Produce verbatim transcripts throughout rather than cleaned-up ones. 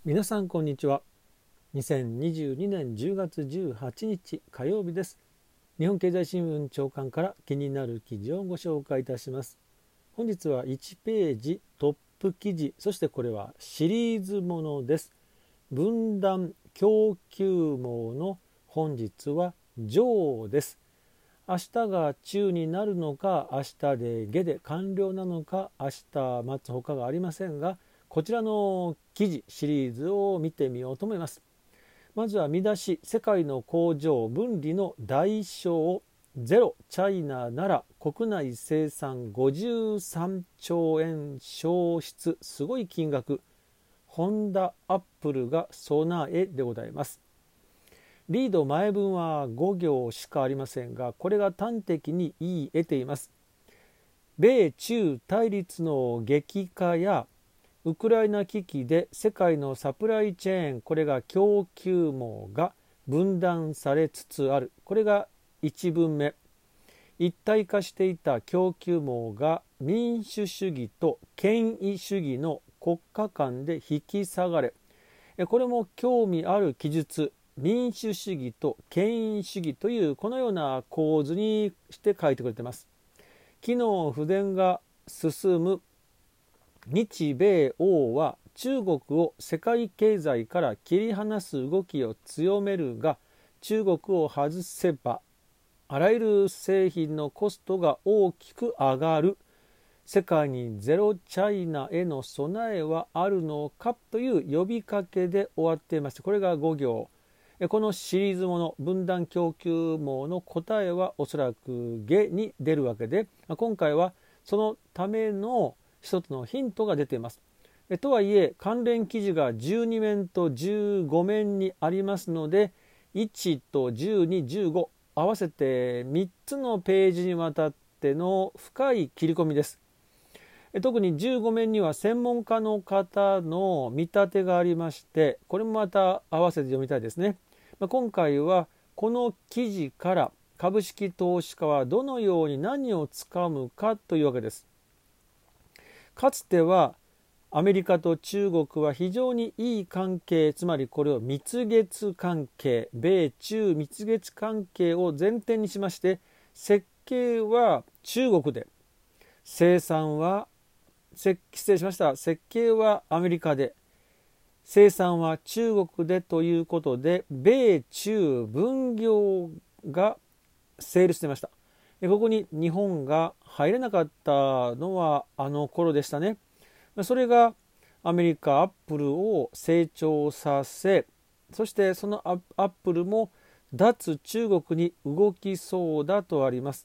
皆さんこんにちは。にせんにじゅうにねんじゅうがつじゅうはちにち火曜日です。日本経済新聞長官から気になる記事をご紹介いたします。本日はいちページトップ記事、そしてこれはシリーズものです。分断供給網の本日は上です。明日が中になるのか、明日で下で完了なのか、明日待つほかがありませんが、こちらの記事シリーズを見てみようと思います。まずは見出し、世界の工場分離の代償ゼロチャイナなら国内生産ごじゅうさんちょうえん消失、すごい金額。ホンダアップルが備えでございます。リード前文はご行しかありませんが、これが端的に言い得ています。米中対立の激化やウクライナ危機で世界のサプライチェーン、これが供給網が分断されつつある。これがいちぶんめ。一体化していた供給網が民主主義と権威主義の国家間で引き下がれ。これも興味ある記述。民主主義と権威主義というこのような構図にして書いてくれています。機能不全が進む日米欧は中国を世界経済から切り離す動きを強めるが、中国を外せばあらゆる製品のコストが大きく上がる。世界にゼロチャイナへの備えはあるのかという呼びかけで終わっていまして、これがご行。このシリーズもの分断供給網の答えはおそらく下に出るわけで、今回はそのための一つのヒントが出ています。とはいえ関連記事がじゅうにめんとじゅうごめんにありますので、いちとじゅうに、じゅうご合わせてみっつのページにわたっての深い切り込みです。特にじゅうごめんには専門家の方の見立てがありまして、これもまた合わせて読みたいですね。今回はこの記事から株式投資家はどのように何をつかむかというわけです。かつてはアメリカと中国は非常にいい関係、つまりこれを蜜月関係、米中蜜月関係を前提にしまして、設計は中国で、生産は失礼しました設計はアメリカで、生産は中国でということで、米中分業が成立していました。ここに日本が入れなかったのはあの頃でしたね。それがアメリカアップルを成長させ、そしてそのアップルも脱中国に動きそうだとあります。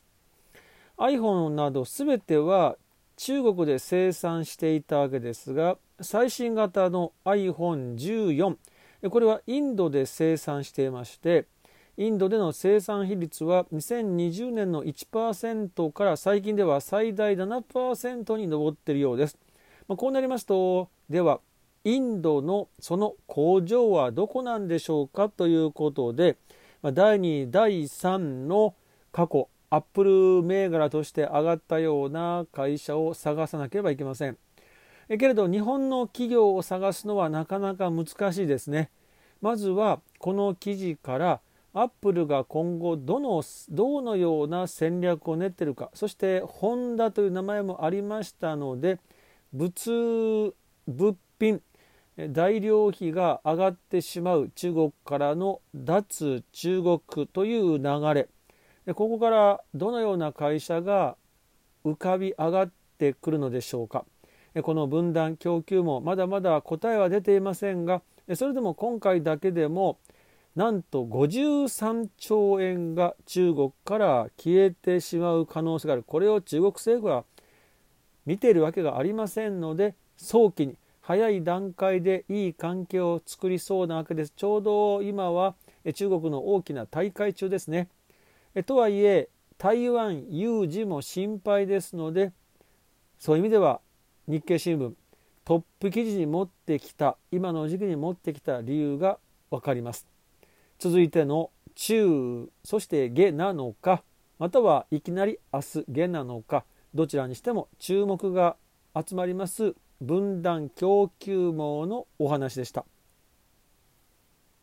iPhone などすべては中国で生産していたわけですが、最新型の アイフォンじゅうよん、 これはインドで生産していまして、インドでの生産比率はにせんにじゅうねんの いちパーセント から最近では最大 ななパーセント に上っているようです。こうなりますと、ではインドのその工場はどこなんでしょうかということで、だいに、だいさんの過去アップル銘柄として上がったような会社を探さなければいけません。けれど日本の企業を探すのはなかなか難しいですね。まずはこの記事からアップルが今後どのどのような戦略を練っているか、そしてホンダという名前もありましたので、物物品材料費が上がってしまう中国からの脱中国という流れ、ここからどのような会社が浮かび上がってくるのでしょうか。この分断供給もまだまだ答えは出ていませんが、それでも今回だけでもなんとごじゅうさんちょうえんが中国から消えてしまう可能性がある。これを中国政府は見ているわけがありませんので、早期に早い段階でいい関係を作りそうなわけです。ちょうど今は中国の大きな大会中ですね。とはいえ台湾有事も心配ですので、そういう意味では日経新聞トップ記事に持ってきた、今の時期に持ってきた理由が分かります。続いての中、そして下なのか、またはいきなり明日下なのか、どちらにしても注目が集まります分断供給網のお話でした。